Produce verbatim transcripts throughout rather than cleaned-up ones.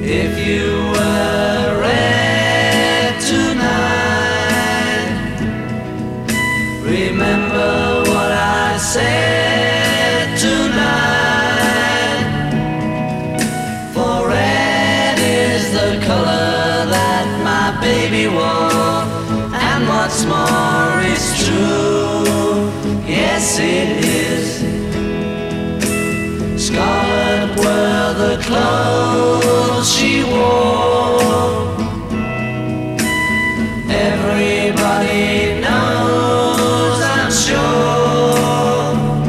If you were red tonight, remember what I said tonight. For red is the color that my baby wore, and what's more is true, yes it is. Scarlet were the clothes she wore. Everybody knows, I'm sure.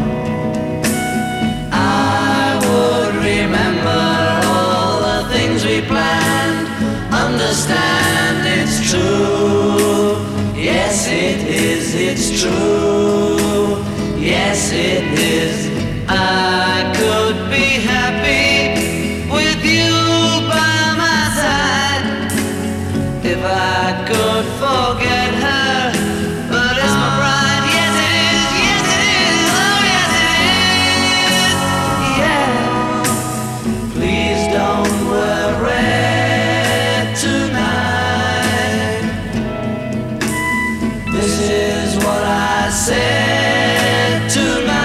I would remember all the things we planned. Understand it's true. Yes it is, it's true. Yes it is. I could be happy with you by my side if I could forget her, but it's my pride. Yes it is, yes it is, oh yes it is, yeah. Please don't wear red tonight. This is what I said tonight.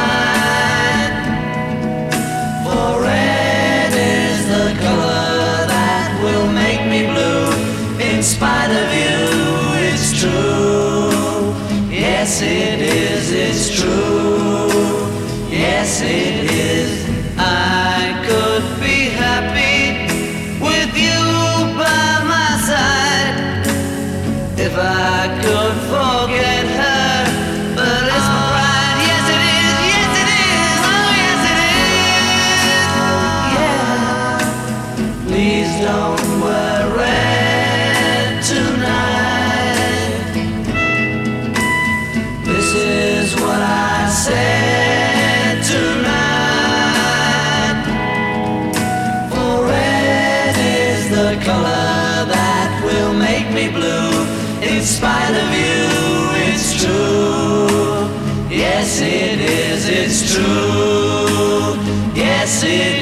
In spite of you, it's true. Yes it is, it's true. Yes it is. I could be happy with you by my side if I could forget her, but it's my pride. Yes it is, yes it is, oh yes it is, yeah. Please don't wear red tonight. This is what I said tonight. For red is the color that will make me blue. In spite of you, it's true. Yes it is, it's true. Yes it is.